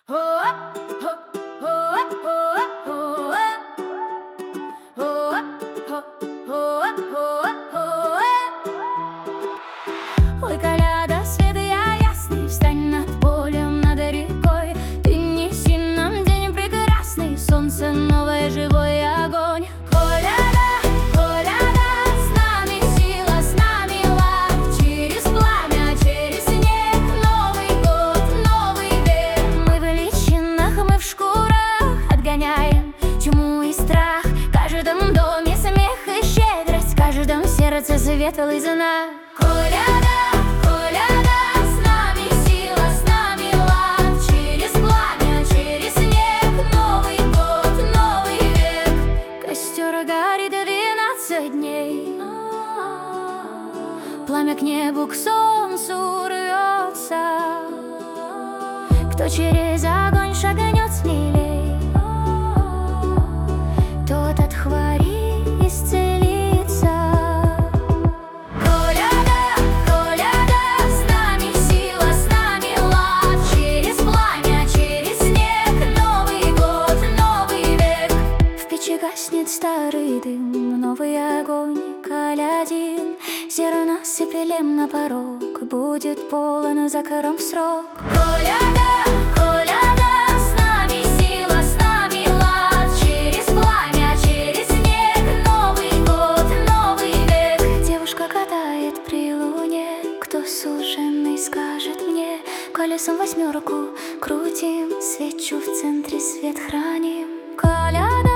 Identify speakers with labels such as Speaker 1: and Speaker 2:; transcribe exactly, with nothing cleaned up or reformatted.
Speaker 1: Ой, коляда, свет я ясный, встань над полем, над рекой. Ты неси нам день прекрасный, солнце новое, живой огонь. Коляда, коляда, с нами сила, с нами лад. Через пламя, через снег, Новый год, новый век. Мы в личинах, мы в шкурах отгоняем тьму и страх. В каждом доме смех и щедрость, в каждом сердце светлый знак. Коляда, коляда, с нами сила, с нами лад. Через пламя, через снег, Новый год, новый век. Костер горит двенадцать дней, пламя к небу, к солнцу рвется. Кто через огонь шагнет смелей, тот от хвори исцелится. Коляда, коляда, с нами сила, с нами лад. Через пламя, через снег, Новый год, новый век. В печи гаснет старый дым, новый огонь, колядин. Зерна сыплем на порог, будет полон за кором срок. Коляда, коляда, с нами сила, с нами лад. Через пламя, через снег, Новый год, новый век. Девушка катает при луне, кто суженый, скажет мне. Колесом восьмерку крутим, свечу в центре свет храним. Коляда,